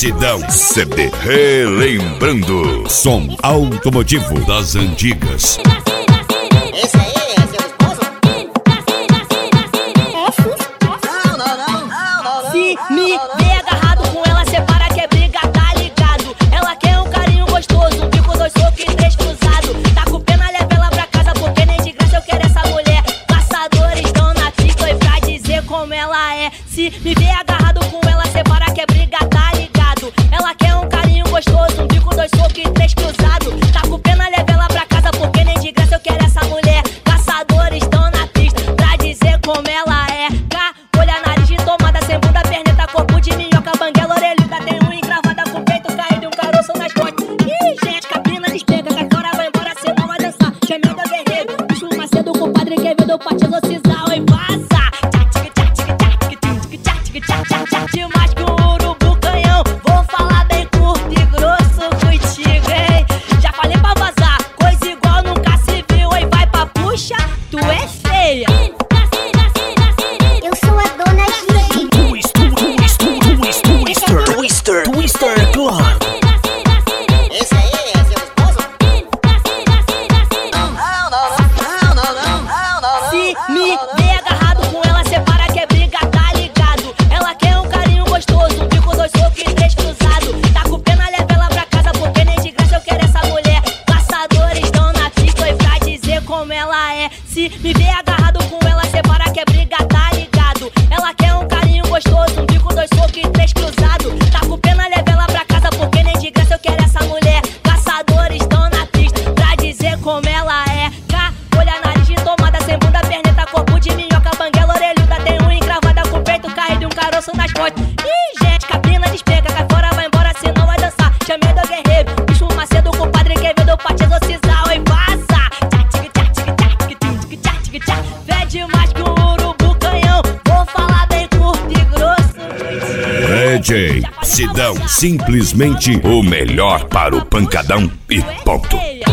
Sidão CD, relembrando som automotivo das antigas. Esse aí é seu esposo? Não. Se me vê agarrado com ela, separa que é briga, tá ligado? Ela quer um carinho gostoso, um bico, 2 socos e 3 cruzado. Tá com pena, leva ela pra casa, porque nem de graça eu quero essa mulher. Caçadores estão na pista e pra dizer como ela é. Se me vê agarrado com ela, separa que é briga, tá ligado? Ela quer um carinho gostoso, um bico, 2 socos e 3 cruzado. Tá com pena, leva ela pra casa, porque nem de graça eu quero essa mulher. Caçadores estão na pista pra dizer como ela é. Olha a nariz de tomada, sem bunda, perneta, corpo de minhoca, banguela, orelhuda, tem unha encravada com peito caído e um caroço nas costas. Ih, gente, capina despega, que agora vai embora, senão vai dançar. Gemendo é guerreiro, bicho Macedo, compadre Quevedo, pra te exorcizar, oi, passa. Mais que um urubu canhão, vou falar bem curto e grosso contigo, hein? Já falei pra vazar, coisa igual nunca se viu, hein? Vai pra puxa, tu é feia. Eu sou a dona Gigi. Twister Club. Esse aí é seu esposo? Não. Se me vê agarrado com ela, separa que é briga, tá ligado? Ela quer um carinho gostoso, um bico, 2 socos e 3 cruzado. Tá com pena, leva ela pra casa, porque nem de graça eu quero essa mulher. Caçadores estão na pista e pra dizer como ela é. Se me vê agarrado com ela, separa que é briga, tá ligado? Ela quer um carinho gostoso, um bico, 2 socos e 3 cruzado. Tá com pena, leva ela pra casa, porque nem de graça eu quero essa mulher. Caçadores estão na pista pra dizer como ela é. Olha a nariz de tomada, sem bunda, perneta, corpo de minhoca, banguela, orelhuda, tem unha encravada com peito caído e um caroço nas costas. Ih, gente, capina despega, cai fora, vai embora, senão vai dançar. Gemendo é guerreiro, bicho Macedo, compadre Quevedo, pra te exorcizar, oi, passa. Fede mais que um urubu canhão, vou falar bem curto e grosso. DJ Sidão, simplesmente o melhor para o pancadão e ponto.